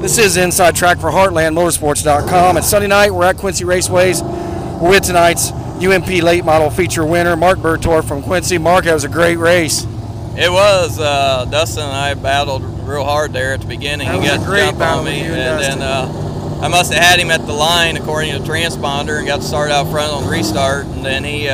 This is Inside Track for HeartlandMotorsports.com. It's Sunday night. We're at Quincy Raceways. We're with tonight's UMP Late Model Feature winner, Mark Bertorff from Quincy. Mark, that was a great race. It was. Dustin and I battled real hard there at the beginning. That he got was a great jump on me, and then I must have had him at the line according to the transponder and got to start out front on the restart. And then he,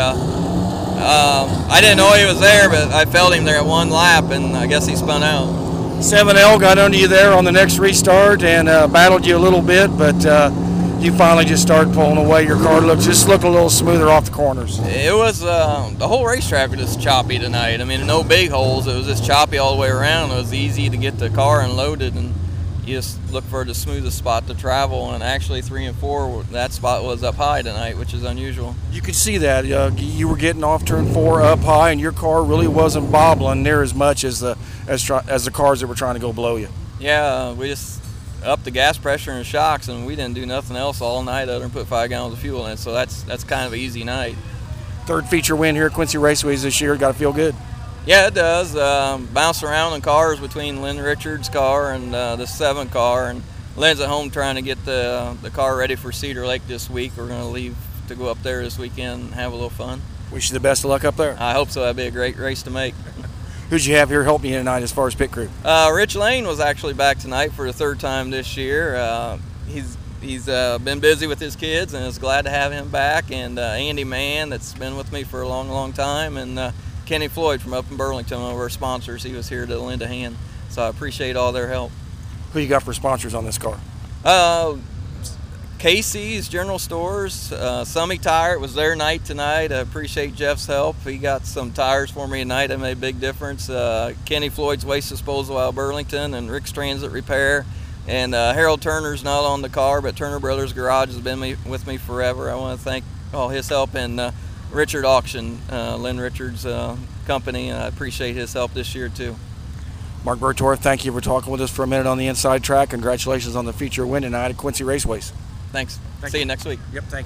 I didn't know he was there, but I felt him there at one lap, and I guess he spun out. 7L got under you there on the next restart and battled you a little bit, but you finally just started pulling away. Your car looked a little smoother off the corners. It was the whole racetrack was just choppy tonight. I mean, no big holes. It was just choppy all the way around. It was easy to get the car unloaded, and you just look for the smoothest spot to travel. And actually, 3 and 4, that spot was up high tonight, which is unusual. You could see that you were getting off turn 4 up high, and your car really wasn't bobbling near as much as the cars that were trying to go below you. Yeah, we just upped the gas pressure and shocks, and we didn't do nothing else all night other than put 5 gallons of fuel in it. So that's kind of an easy night. Third feature win here at Quincy Raceways this year. Got to feel good. Yeah, it does. Bounce around in cars between Lynn Richards' car and the 7 car, and Lynn's at home trying to get the car ready for Cedar Lake this week. We're going to leave to go up there this weekend and have a little fun. Wish you the best of luck up there. I hope so. That'd be a great race to make. Who'd you have here helping you tonight as far as pit crew? Rich Lane was actually back tonight for the 3rd time this year. He's been busy with his kids, and is glad to have him back. And Andy Mann, that's been with me for a long, long time, and Kenny Floyd from up in Burlington, one of our sponsors. He was here to lend a hand, so I appreciate all their help. Who you got for sponsors on this car? Casey's General Stores, Summey Tire. It was their night tonight. I appreciate Jeff's help. He got some tires for me tonight that made a big difference. Kenny Floyd's Waste Disposal out of Burlington, and Rick's Transit Repair. And Harold Turner's not on the car, but Turner Brothers Garage has been with me forever. I want to thank all his help, and Richard Auction, Lynn Richards' company. I appreciate his help this year too. Mark Bertorff, thank you for talking with us for a minute on the Inside Track. Congratulations on the feature win tonight at Quincy Raceways. Thanks. See you next week. Yep, thank you.